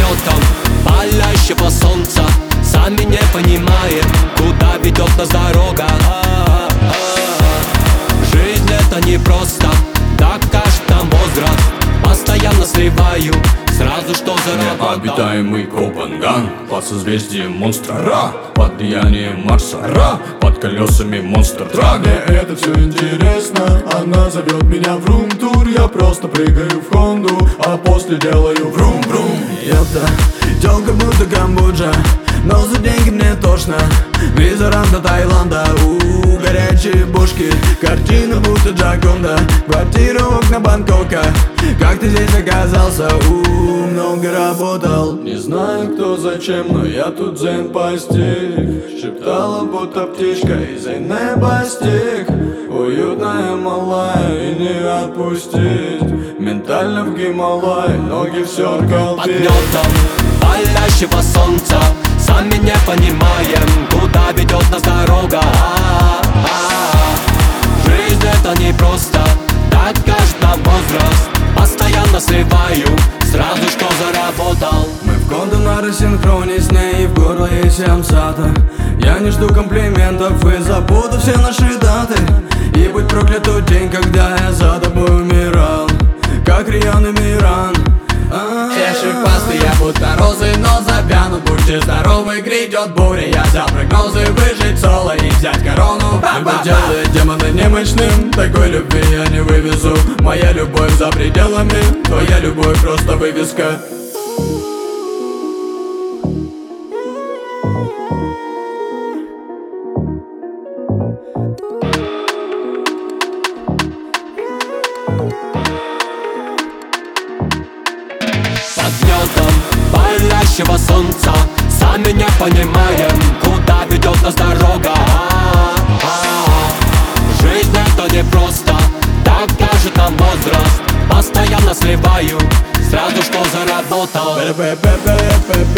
гнетом палящего солнца. Сами не понимаем, куда ведет нас дорога. Жизнь это не просто, так кажет нам возраст. Постоянно сливаю сразу, что заработал. Необитаемый Копенган под созвездием монстра Ра, под влиянием Марса Ра, под колесами монстр Трак. Мне это все интересно, она зовет меня в рум-тур. Я просто прыгаю в Хонду, а после делаю врум-врум. Ёпта, тёлка будто Камбоджа, но за деньги мне тошно. Виза до Таиланда, горячие бошки. Картина будто Джаконда, квартира окна Бангкока. Как ты здесь оказался? Много работал. Не знаю кто зачем, но я тут дзен постиг. Шептала будто птичка из неба стик. Уютная малая и не отпустить. Ментально в Гималай, ноги все ркал. Под гнетом палящего солнца сами не понимаем, куда ведет нас дорога. Жизнь это не просто, так кажет нам возраст. Постоянно сливаю сразу, что заработал. Мы в Кондо на рассинхроне с ней, и в горло ей сямсата. Я не жду комплиментов и забуду все наши даты. И будь проклят тот день, когда я за тобой умирал, как Риан и Миран. Чеши пасты, я будто розы, но завянут. Будьте здоровы, грядет буря. Я взял прогнозы, выжить соло и взять корону. Небо делает демона немощным, такой любви я не вывезу. Моя любовь за пределами, твоя любовь просто вывеска. Под гнетом палящего солнца сами не понимаем, куда ведет нас дорога. Жизнь это не просто, так кажет нам возраст. Постоянно сливаю сразу, что заработал.